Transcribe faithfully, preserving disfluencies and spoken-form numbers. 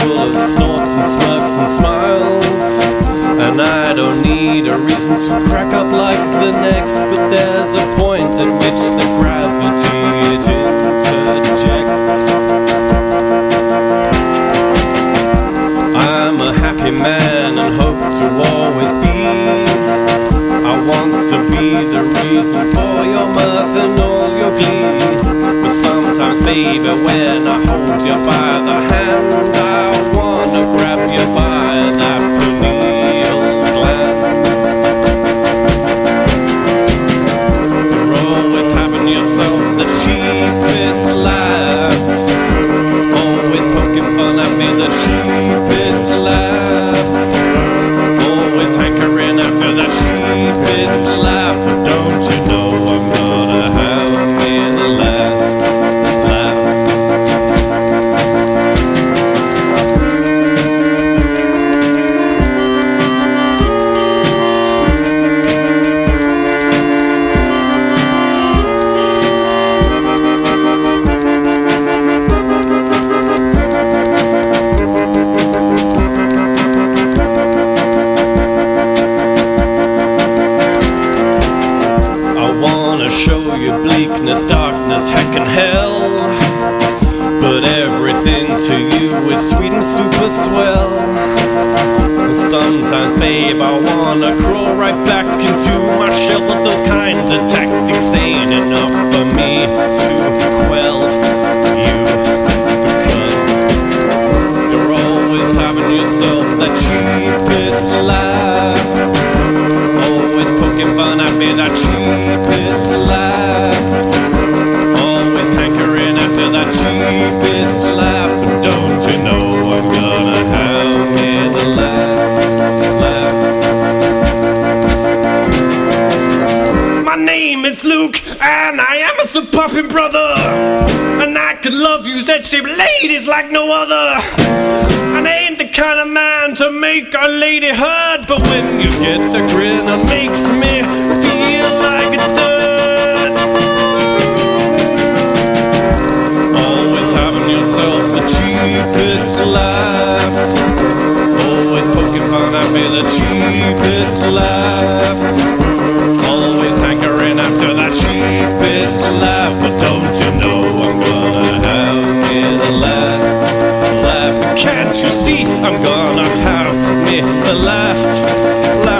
full of snorts and smirks and smiles. And I don't need a reason to crack up like the next, but there's a point at which the gravity it interjects. I'm a happy man and hope to always be. I want to be the reason for your mirth and all your glee. But sometimes, baby, when I hold you by the hand, I wanna grab you by that pineal gland. You're always having yourself the cheapest laugh, always poking fun at me, the cheapest laugh, always hankering after the cheapest laugh. But don't you know I'm gonna have me the last laugh? Show you bleakness, darkness, heck and hell, but everything to you is sweet and super swell. And sometimes, babe, I wanna crawl right back into my shell, but those kinds of tactics ain't enough for me to quell you, because you're always having yourself the cheapest laugh, always poking fun at me, that cheapest laugh, always hankering after that cheapest laugh. But don't you know I'm gonna have me the last laugh? My name is Luke, and I am a sub-popping brother, and I could love you Z-shaped ladies like no other. And I ain't the kind of man to make a lady hurt, but when you get the grin, it makes me feel like a dirt. Always having yourself the cheapest laugh, always poking fun at me, the cheapest laugh, always hankering after that cheapest laugh. But don't you know I'm gonna have me the last laugh? Can't you see I'm gonna have me the last laugh?